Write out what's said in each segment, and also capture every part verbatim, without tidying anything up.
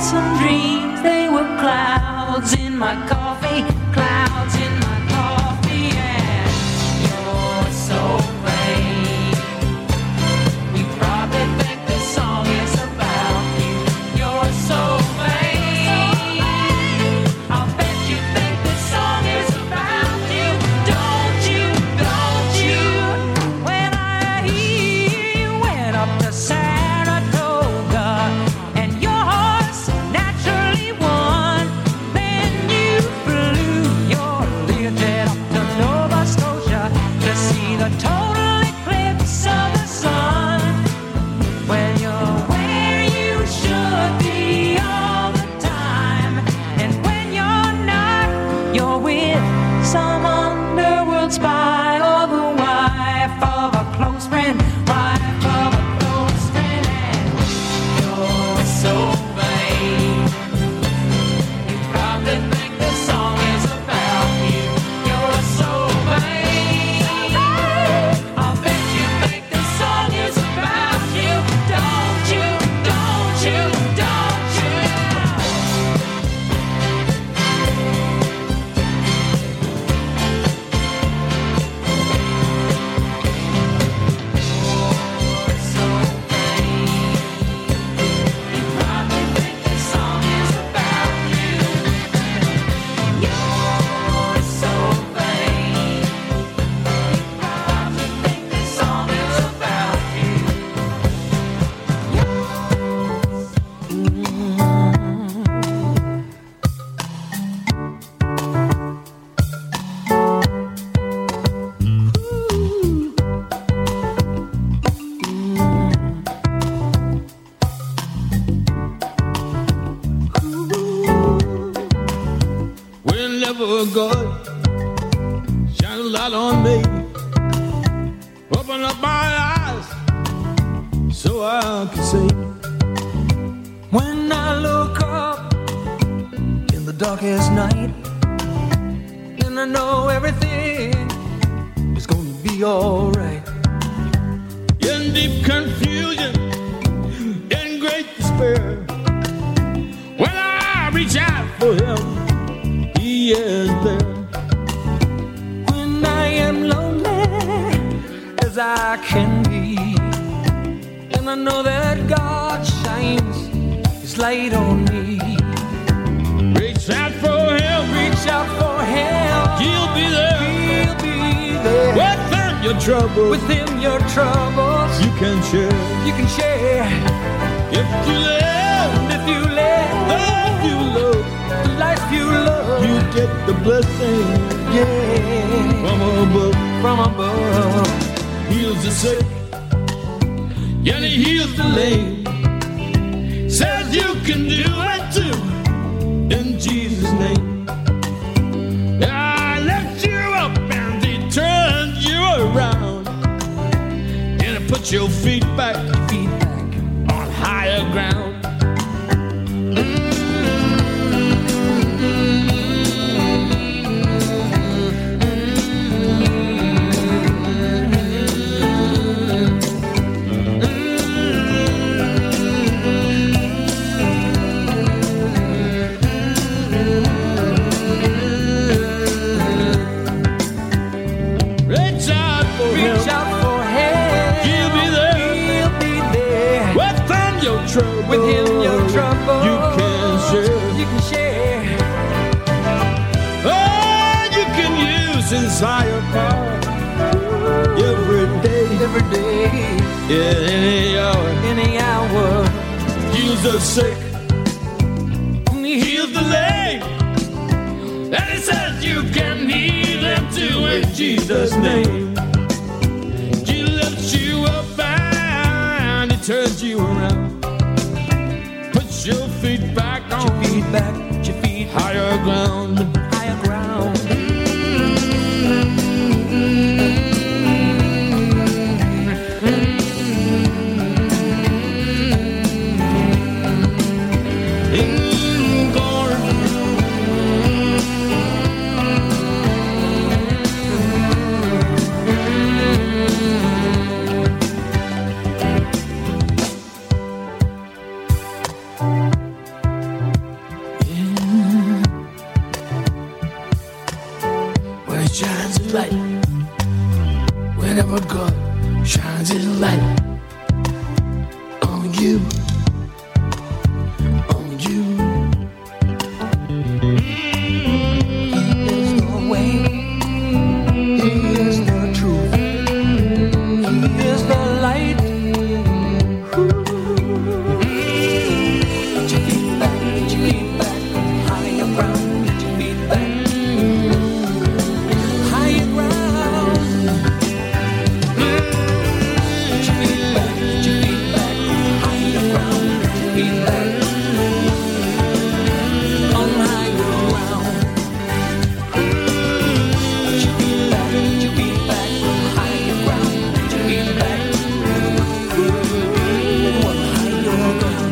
some dreams, they were clouds in my coffee, clouds in my coffee, and you're so vain. You probably think this song is about you. You're so vain. I'll bet you think this song is about you. Don't you, don't you? When I hear you went up to Saratoga and your horse naturally won, then you flew your Learjet up to Nova Scotia to see the total eclipse of the sun. When you're where you should be all the time, and when you're not, you're with some underworld spy or the wife of a close friend, wife of a close friend, and you're so vain. You probably think this song is about you. You're so vain. I'll bet you think this song is about you. Don't you, don't you, don't you? You're so vain. You probably think this song is about you. You're so vain. You probably think this song is about you. Whenever God shine a light on me, open up my eyes so I can see. When I look up in the darkest night, and I know everything is gonna be alright. In deep confusion, in great despair, when I reach out for Him, He is there. When I am lonely as I can be, and I know that God shines His light on me. Reach out for Him, Reach out for Him, He'll be there. He'll be there. Within your trouble, With Him your troubles you can share. you can share. If you live, And if you live the life you love, the life you love, you get the blessing yeah, from above. from above. Heals the sick, and He heals the lame. Says you can do it too, in Jesus' name. I lift you up and He turns you around, and He puts your feet back, Feet back. on higher ground. Reach out for Him, Reach out for Him, He'll be there. He'll be there. Within your trouble, With Him your trouble you can share. you can share. Oh, you can use His higher power every day, Every day, in any hour. any hour. Heals the sick, heals the lame, and He says you can heal them too in Jesus' name. He lifts you up and He turns you around, puts your feet back Put on your feet back, put your feet higher ground. higher ground. In glory. this light on you, on you. He is the way, he is the truth, he is the light. Ooh. Put your feet back, put your feet back, higher ground, put your feet back, higher ground. Put your feet back, put your feet back, higher ground, put your feet back, on higher ground. Put your feet back, put your feet back, higher ground, put your feet back, on higher ground.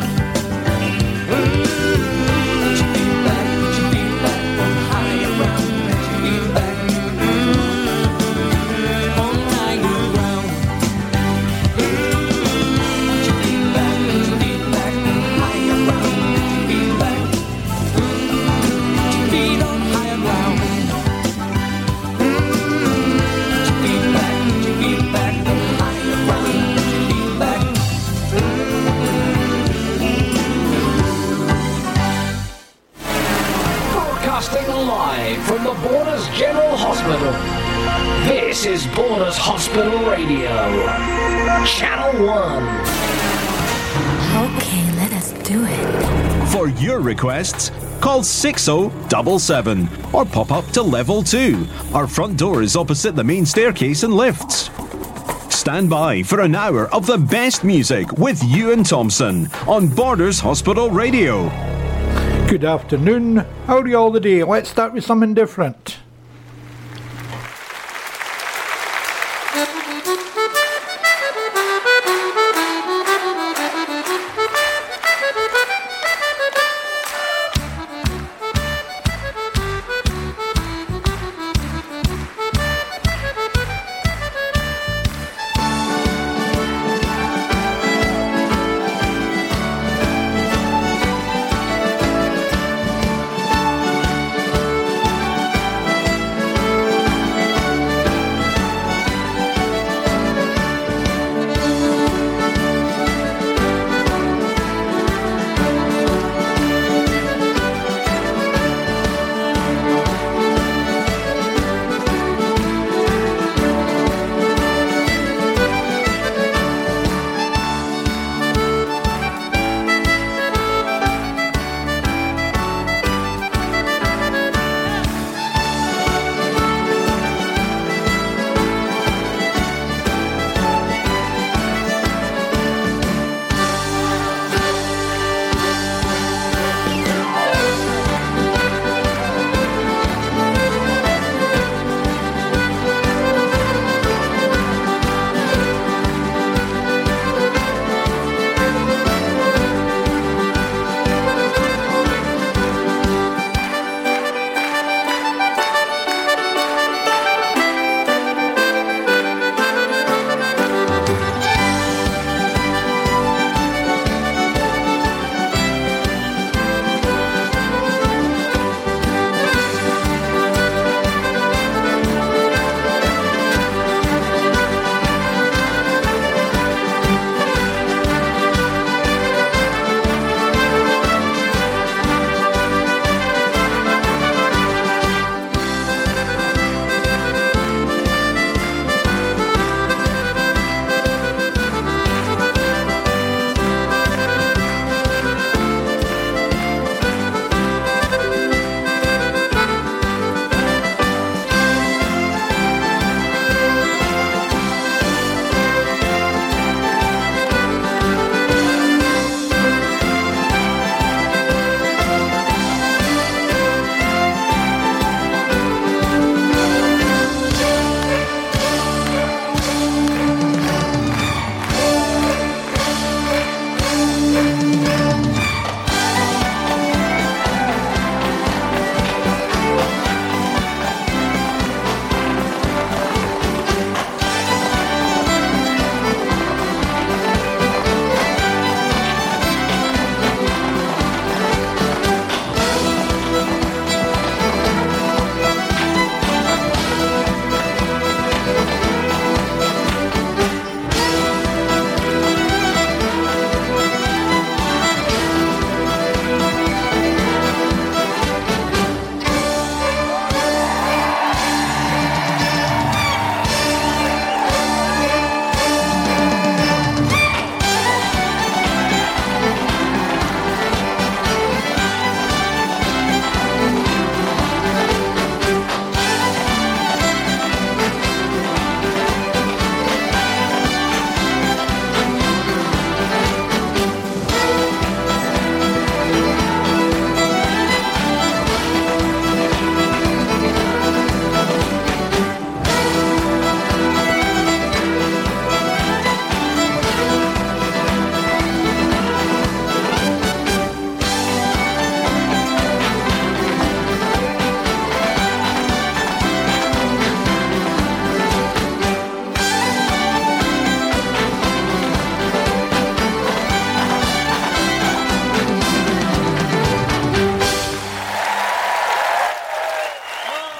Put your feet back, put your feet back, on higher ground, put your feet back, on higher ground. Put your feet back, put your feet back, higher ground, put your feet back, put your feet on higher ground. Put your feet back, put your feet back, higher ground, put your feet back. Broadcasting live from the Borders General Hospital. This is Borders Hospital Radio. Channel one. Okay, let us do it. For your requests, call six oh seven seven or pop up to level two. Our front door is opposite the main staircase and lifts. Stand by for an hour of the best music with Ewan Thompson on Borders Hospital Radio. Good afternoon. How are you all today? Let's start with something different.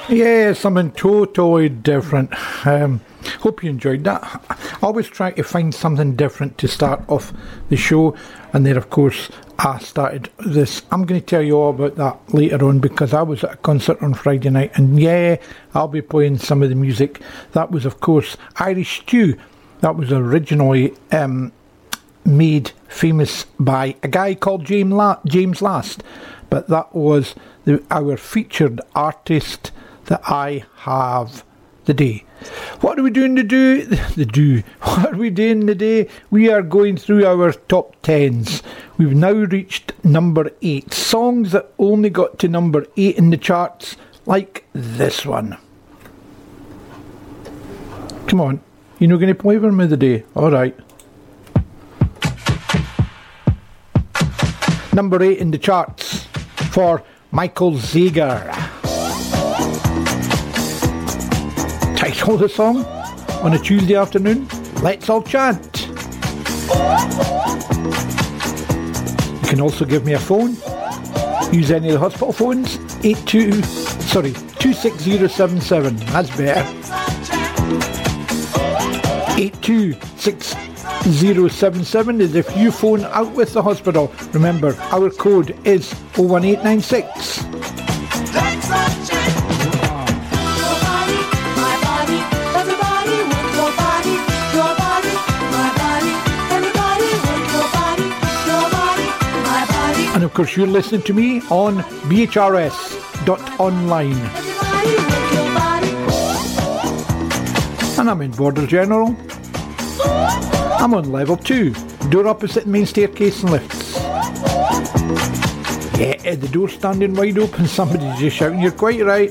Yeah, something totally different. Um, hope you enjoyed that. I always try to find something different to start off the show, and then of course I started this. I'm going to tell you all about that later on, because I was at a concert on Friday night, and yeah, I'll be playing some of the music. That was of course Irish Stew. That was originally um, made famous by a guy called James, La- James Last, but that was the, our featured artist that I have the day. What are we doing today? The do. What are we doing today? We are going through our top tens. We've now reached number eight. Songs that only got to number eight in the charts, like this one. Come on, you're not going to play for me today? Alright. Number eight in the charts for Michael Zager. Title of the song on a Tuesday afternoon, Let's All Chant. You can also give me a phone. Use any of the hospital phones. eight two, sorry, two six zero seven seven. That's better. eight two six zero seven seven is if you phone out with the hospital. Remember, our code is oh one eight nine six. And of course you're listening to me on B H R S dot online. And I'm in Borders General. I'm on level two, door opposite the main staircase and lifts. Yeah, the door's standing wide open, somebody's just shouting, you're quite right.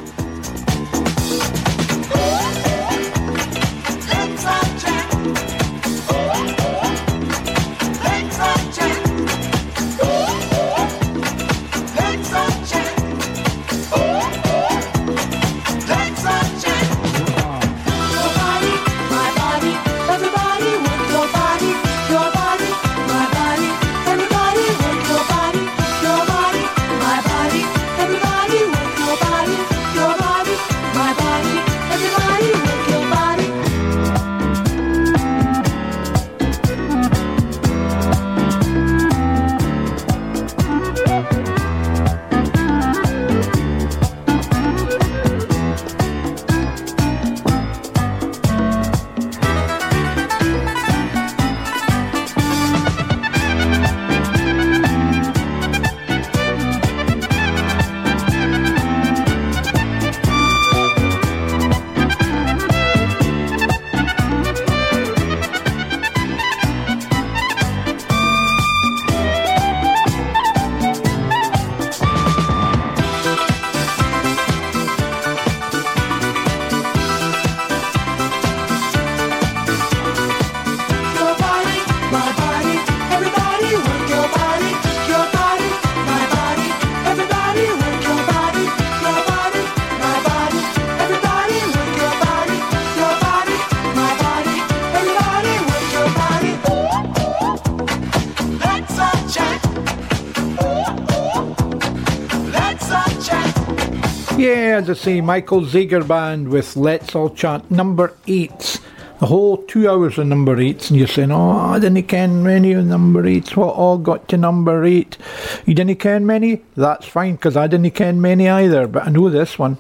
Yeah, as I say, Michael Zager Band with Let's All Chant, number eight. The whole two hours of number eights, and you're saying, oh, I didn't ken many of number eights. What all got to number eight? You didn't ken many? That's fine, because I didn't ken many either, but I know this one.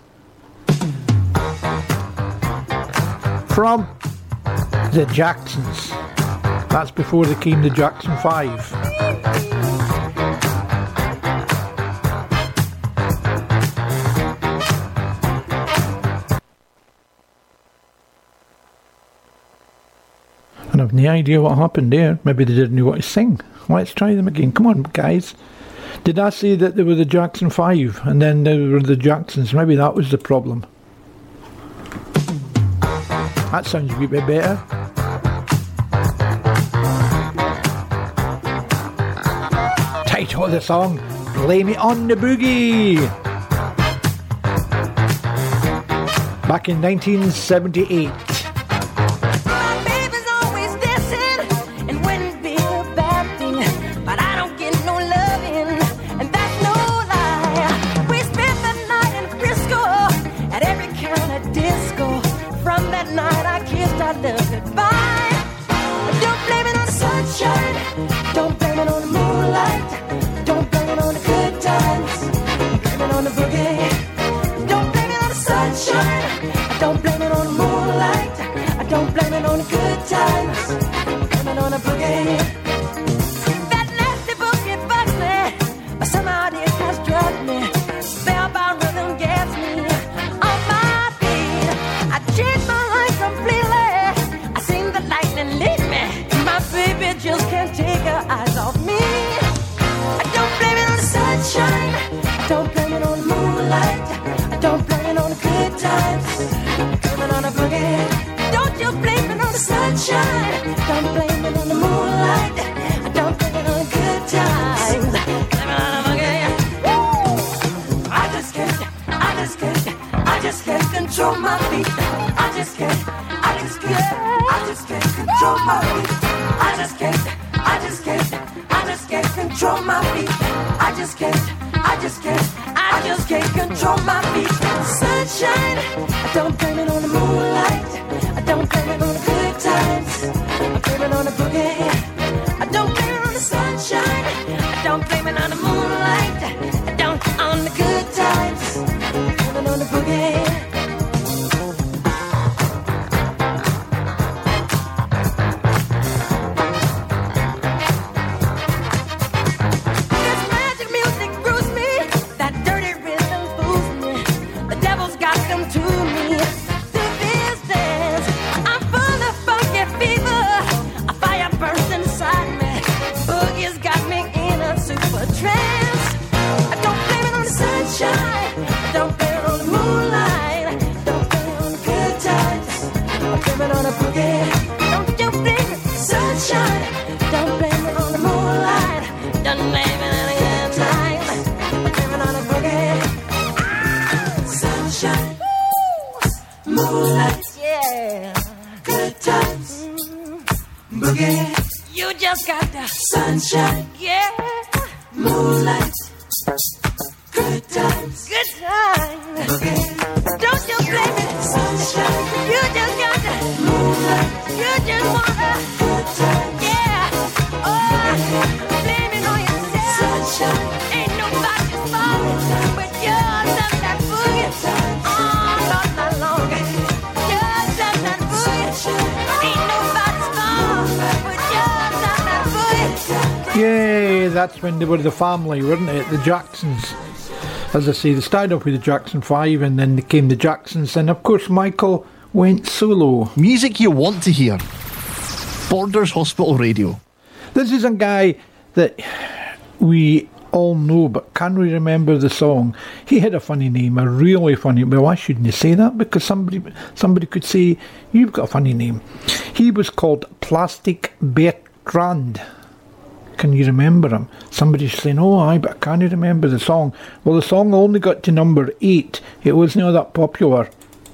From the Jacksons. That's before they came the Jackson five. And I've no idea what happened there. Maybe they didn't know what to sing. Let's try them again. Come on, guys. Did I say that they were the Jackson five and then they were the Jacksons? Maybe that was the problem. That sounds a wee bit better. Title of the song, Blame It on the Boogie. Back in nineteen seventy-eight. just can't take her eyes off me. I don't blame it on the sunshine, I don't blame it on the moonlight, I don't blame it on the good times, I blame it on the boogie. Don't you blame it on the sunshine, don't blame it on the moonlight, I don't blame it on the good times, blame it on the boogie. Woo! I just can't, I just can't, I just can't control my feet. I just can't, I just can't, I just can't control my feet. I just can't, I just can't, I just can't control my feet. I just can't, I just can't, I just can't control my feet. Sunshine, I don't blame it on the moonlight, I don't blame it on the good times, I blame it on the boogie. I don't blame it on the sunshine, I don't blame it on the moonlight, I don't on the good times, I blame it on the boogie. You just got the sunshine, yeah. Moonlight, good times, good times. Boogie. Don't you blame it, sunshine. You just got the moonlight. You just want the good times, yeah. Oh, blame it on yourself. Sunshine, ain't nobody's fault but yours and that boogie. Oh, not that long. Yours and that boogie. Ain't nobody's fault but yours and that boogie. Yay, that's when they were the family, weren't it? The Jacksons. As I say, they started off with the Jackson five and then they came the Jacksons, and of course Michael went solo. Music you want to hear. Borders Hospital Radio. This is a guy that we all know, but can we remember the song? He had a funny name, a really funny. Well, why shouldn't you say that? Because somebody somebody could say, you've got a funny name. He was called Plastic Bertrand. Can you remember him? Somebody's saying, oh, aye, but I can't remember the song. Well, the song only got to number eight. It wasn't all that popular.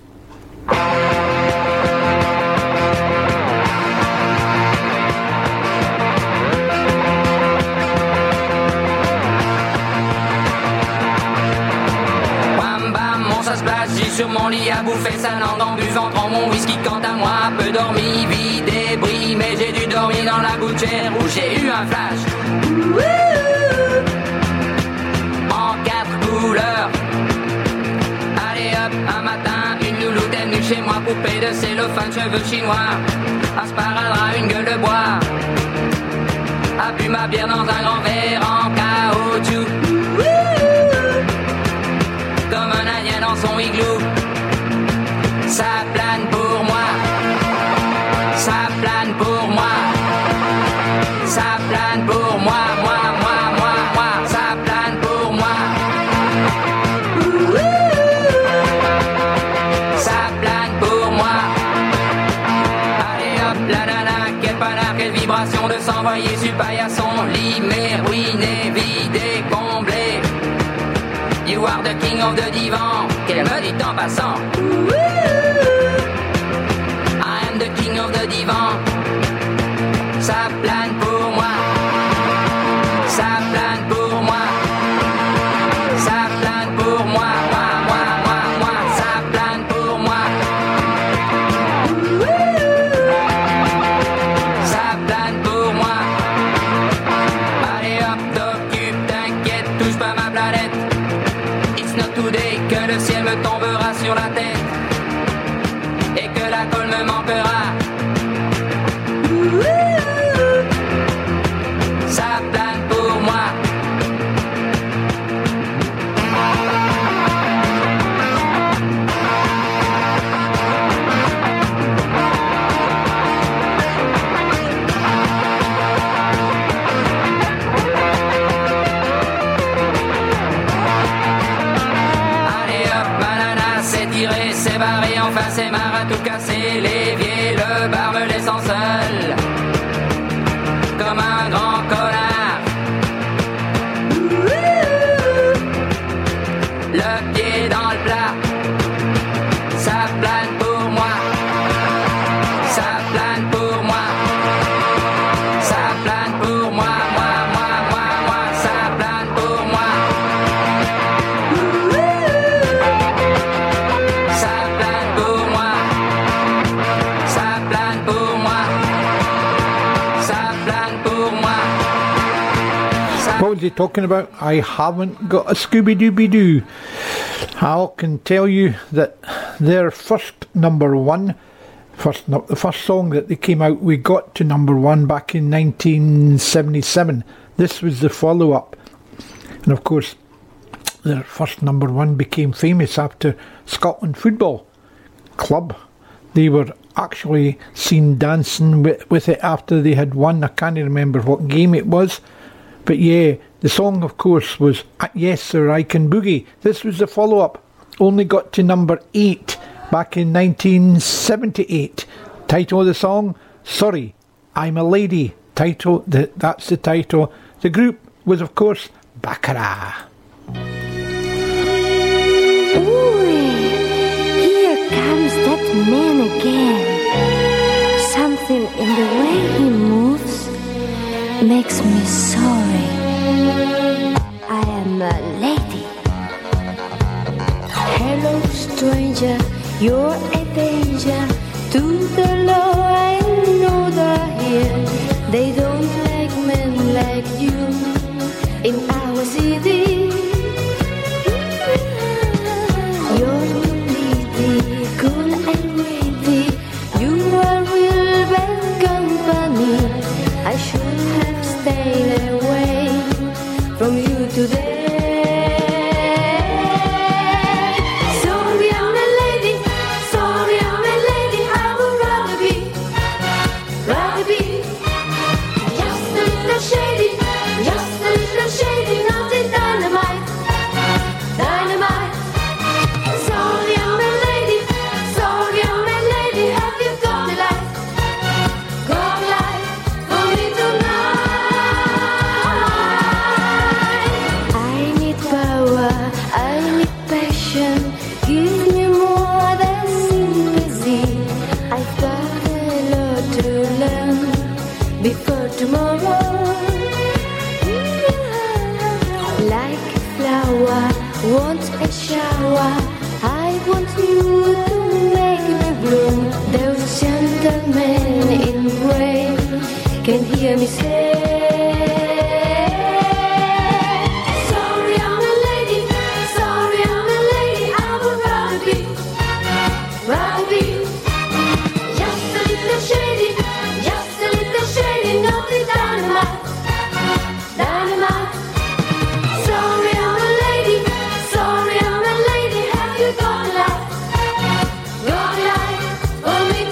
Bam bam, mon ça se place, j'ai sur mon lit à bouffer sa langue en buvant, prends mon whisky quant à moi, peu dormi, vie débris, mais j'ai dû dormir dans la gouttière où j'ai eu un flash. Wouhou, en quatre couleurs. Allez hop, un matin, une louloute est venue chez moi, poupée de cellophane, cheveux chinois, un sparadrap, une gueule de bois, a bu ma bière dans un grand verre en caoutchouc. Wouhou, comme un indien dans son igloo. Ça plane pour moi, ça plane pour moi, ça plane pour moi, moi, moi, moi, moi, ça plane pour moi. Ouh, ça plane pour moi. Allez hop, la nana, quel panard, quelle vibration de s'envoyer sur paillasson, limé, ruiné, vidé, comblé. You are the king of the divan, qu'elle me dit en passant. I am the king of the divan. Ça plane pour moi, ça plane pour moi, ça plane pour moi, moi, moi, moi, moi, ça plane pour moi. Ça plane pour moi. Allez hop, t'occupe, t'inquiète, touche pas ma planète. It's not today que le ciel me tombera sur la tête et que la colle me manquera. Ça plane pour moi. à tout casser, l'évier, le bar me laissant seul, comme un grand connard. Le pied dans le plat, ça plane pour moi, ça plane pour moi, ça plane pour moi, moi, moi, moi, moi, ça plane pour moi. Ça plane pour moi, ça plane pour moi, ça plane pour moi. What was he talking about? I haven't got a Scooby-Dooby-Doo. I can tell you that their first number one, first no, the first song that they came out, we got to number one back in nineteen seventy-seven. This was the follow-up. And of course, their first number one became famous after Scotland Football Club. They were actually seen dancing with, with it after they had won. I can't remember what game it was. But yeah, the song of course was Yes Sir I Can Boogie. This was the follow-up. Only got to number eight back in nineteen seventy-eight. Title of the song, Sorry, I'm a Lady. Title, the, that's the title. The group was of course Baccarat. Ooh, here comes that man again. Something in the way he moves makes me sorry. I am a lady. Hello, stranger, you're a danger to the law. I know they're here. They don't like men like you in our city. You're completely cool and witty. You are real bad company. I should have stayed away from you today. Sorry, I'm a lady. Sorry, I'm a lady. I would rather be, rather be just a little shady, just a little shady, not a dynamite, dynamite. Sorry, I'm a lady. Sorry, I'm a lady. Have you got a light? Got a light for me tonight? I need power, I need passion. Give me more than sympathy. I've got a lot to learn before tomorrow. Like a flower, want a shower. I want you to make me bloom. Those gentlemen in gray can hear me say, sorry, I'm a lady. Sorry, I'm a lady. I would rather be, rather be just a little shady, just a little shady, not the dynamite, dynamite. Sorry, I'm a lady. Sorry, I'm a lady. Have you got a light? Got a light for me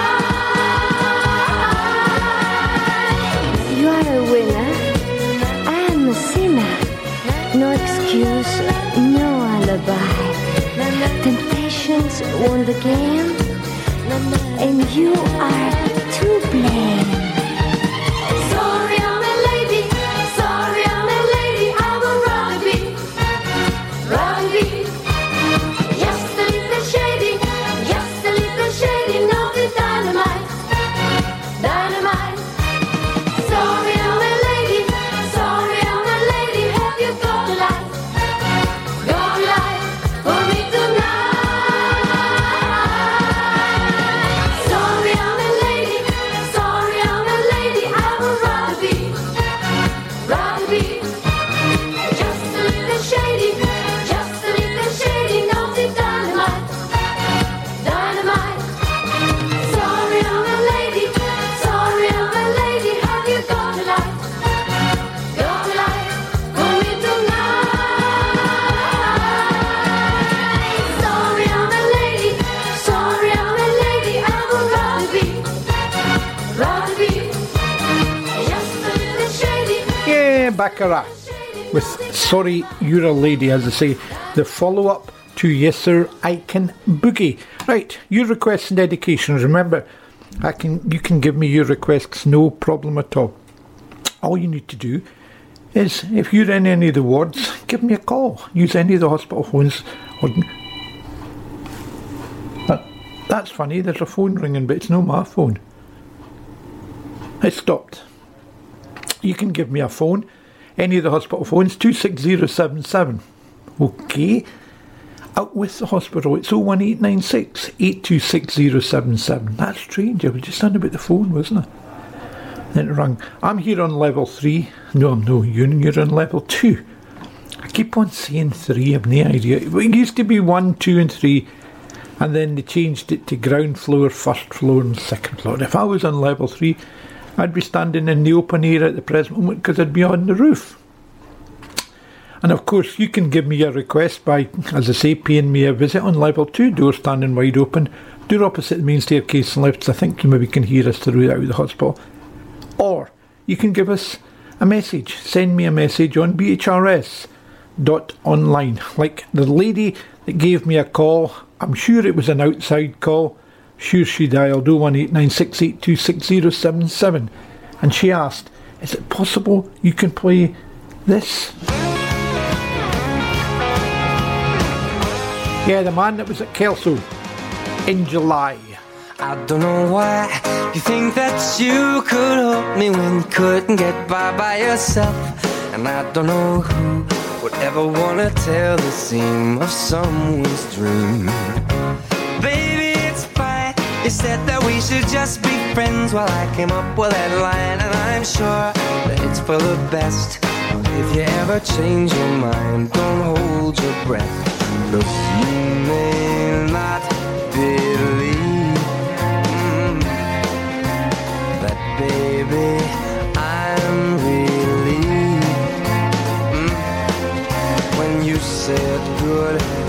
tonight? You are a winner. I am a sinner. No excuse, no alibi. Temptations won the game, and you are to blame. Sorry, I'm a lady. Sorry, I'm a lady. I would rather be, rather be just a little shady, just a little shady, not the dynamite, dynamite. Sorry, I'm a lady. Sorry, I'm a lady. Have you got a light? Got a light for me tonight? Sorry, I'm a lady. Sorry, I'm a lady. I would rather be, rather be just a little shady, just a little shady, not the dynamite, dynamite. Sorry, I'm a lady. Sorry, I'm a lady. Have you got a light? Got a light for me tonight? Sorry, I'm a lady. Sorry, I'm a lady. I would rather be, rather be just a little shady. Yeah, Baccarat with Sorry You're a Lady, as I say, the follow-up to Yes Sir, I Can Boogie. Right, your requests and dedications. Remember, I can you can give me your requests, no problem at all. All you need to do is, if you're in any of the wards, give me a call. Use any of the hospital phones. Or, that, that's funny, there's a phone ringing, but it's not my phone. It stopped. You can give me a phone, any of the hospital phones, two six zero seven seven. Okay. Out with the hospital, it's oh one eight nine six, eight two six zero seven seven. That's strange, I was just on about the phone, wasn't I? Then it rang. I'm here on level three. No, no, you're, you're on level two. I keep on saying three, I've no idea. It used to be one, two and three, and then they changed it to ground floor, first floor and second floor. If I was on level three, I'd be standing in the open air at the present moment because I'd be on the roof. And of course, you can give me a request by, as I say, paying me a visit on level two, door standing wide open, door opposite the main staircase and lifts. I think you maybe can hear us through out of the hospital. Or you can give us a message. Send me a message on B H R S dot online. Like the lady that gave me a call, I'm sure it was an outside call. Sure she dialed oh one eight nine six, eight two six zero seven seven. And she asked, is it possible you can play this? Yeah, the man that was at Kelso in July. I don't know why you think that you could help me when you couldn't get by by yourself. And I don't know who would ever want to tell the seam of someone's dream. Baby, it's fine. You said that we should just be friends while I came up with that line. And I'm sure that it's for the best. If you ever change your mind, don't hold your breath. Look, you may not believe mm, that, baby, I'm relieved mm, when you said goodbye.